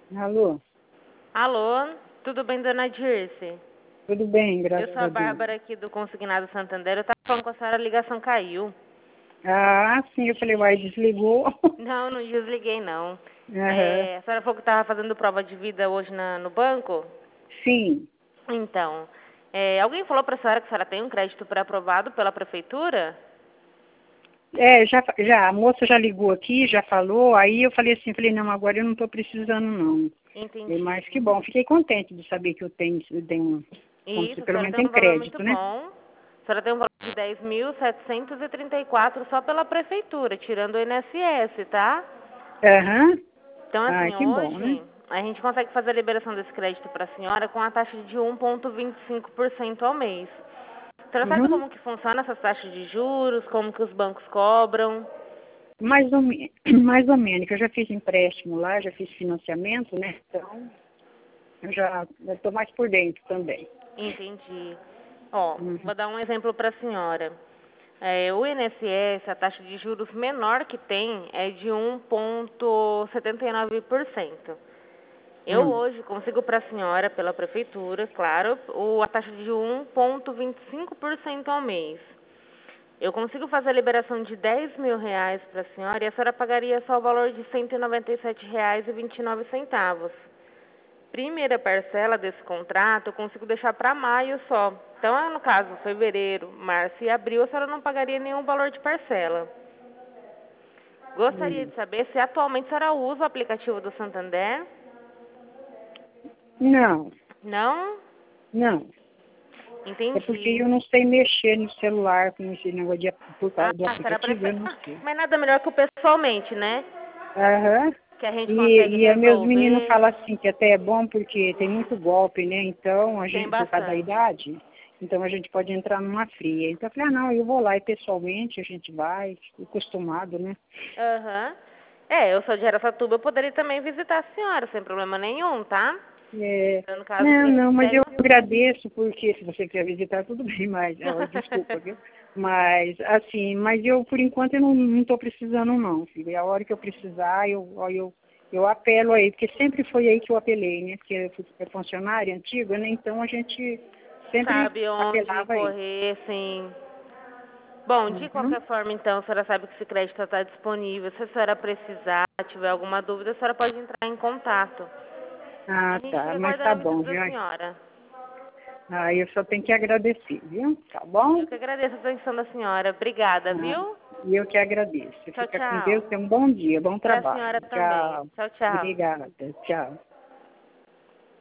Alô? Alô, tudo bem, dona Dirce? Tudo bem, Eu graças sou a a Deus. Bárbara aqui do Consignado Santander. Eu tava falando com a senhora, a ligação caiu. Ah, sim, eu falei, uai, desligou. Não, não desliguei, não. Aham. A senhora falou que estava fazendo prova de vida hoje no banco? Sim. Então, alguém falou para a senhora que a senhora tem um crédito pré-aprovado pela prefeitura? Já, a moça já ligou aqui, já falou, aí eu falei assim, falei, não, agora eu não estou precisando, não. Entendi. Mas que bom, fiquei contente de saber que eu tenho como se Isso, a pelo senhora menos tem tem um valor muito crédito, né? bom. A senhora tem um valor de 10.734 só pela prefeitura, tirando o INSS, tá? Aham. Então, Ai, assim, que bom, né? hoje a gente consegue fazer a liberação desse crédito para a senhora com a taxa de 1,25% ao mês. A senhora sabe Uhum. como que funciona essas taxas de juros, como que os bancos cobram? Mais ou menos, que eu já fiz empréstimo lá, já fiz financiamento, né? Então, eu estou mais por dentro também. Entendi. Ó, Uhum. vou dar um exemplo para a senhora. O INSS, a taxa de juros menor que tem é de 1,79%. Eu Hum. hoje consigo para a senhora, pela prefeitura, claro, a taxa de 1,25% ao mês. Eu consigo fazer a liberação de R$ 10.000 para a senhora e a senhora pagaria só o valor de R$ 197,29. Primeira parcela desse contrato eu consigo deixar para maio só. Então, no caso, fevereiro, março e abril, a senhora não pagaria nenhum valor de parcela. Gostaria Hum. de saber se atualmente a senhora usa o aplicativo do Santander? Não, Não? não. É porque Entendi. eu não sei mexer no celular com esse negócio por Ah, causa do a senhora aplicativo, eu prefere. não sei. Mas nada melhor que o pessoalmente, né? Aham. Que a gente consegue E meus meninos resolver. falam assim, que até é bom porque tem muito golpe, né? Então, Tem por causa da bastante. idade, então a gente pode entrar numa fria. Então eu falei, ah, não, eu vou lá e pessoalmente a gente vai, acostumado, né? Aham. Eu sou de Araçatuba, eu poderia também visitar a senhora, sem problema nenhum, tá? É, No caso, não, esses não, mas eu 10.000. agradeço, porque se você quer visitar, tudo bem, mas, desculpa, viu? Mas, assim, mas eu, por enquanto, eu não estou precisando, não, filho. E a hora que eu precisar, eu apelo aí, porque sempre foi aí que eu apelei, né? Porque eu fui funcionária antiga, né? Então a gente sempre Sabe onde apelava aí. correr, sim. Bom, de Uhum. qualquer forma, então, a senhora sabe que esse crédito está disponível. Se a senhora precisar, tiver alguma dúvida, a senhora pode entrar em contato. A Ah, gente tá, fica mas aguardando tá a visita bom, da viu? senhora. Ah, eu só tenho que agradecer, viu? Tá bom? Eu que agradeço a atenção da senhora. Obrigada, Ah, viu? e eu que agradeço. Tchau, Fica com Deus, tchau. tenha um bom dia, bom Pra senhora trabalho. também. Tchau. Tchau, tchau. Obrigada. Tchau.